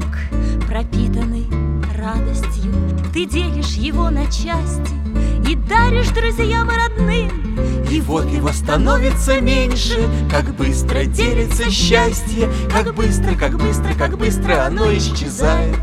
пропитанный радостью. Ты делишь его на части и даришь друзьям и родным. И вот его становится меньше, как быстро делится счастье, как быстро, как быстро, как быстро оно исчезает.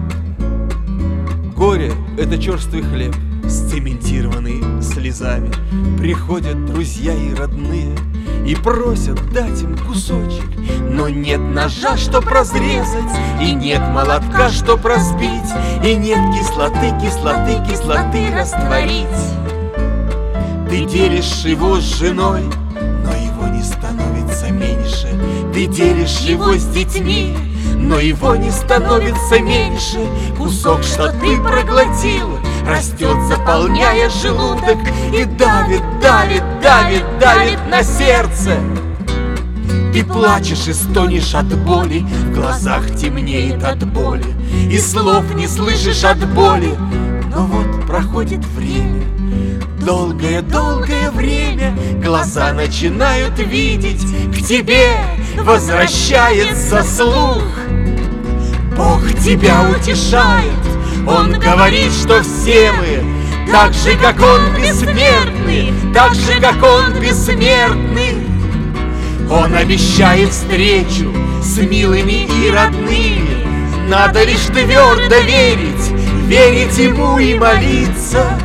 Горе — это черствый хлеб, сцементированный слезами. Приходят друзья и родные и просят дать им кусочек, но нет ножа, чтоб разрезать, и нет молотка, чтоб разбить, и нет кислоты, кислоты, кислоты растворить. Ты делишь его с женой, но его не становится меньше. Ты делишь его с детьми, но его не становится меньше. Кусок, что ты проглотил, растет, заполняя желудок, и давит, давит, давит, давит на сердце. Ты плачешь и стонешь от боли, в глазах темнеет от боли, и слов не слышишь от боли. Но вот проходит время, долгое-долгое время, глаза начинают видеть, к тебе возвращается слух. Бог тебя утешает, Он говорит, что все мы так же, как Он, бессмертны, так же, как Он, бессмертны. Он обещает встречу с милыми и родными. Надо лишь твердо верить, верить Ему и молиться.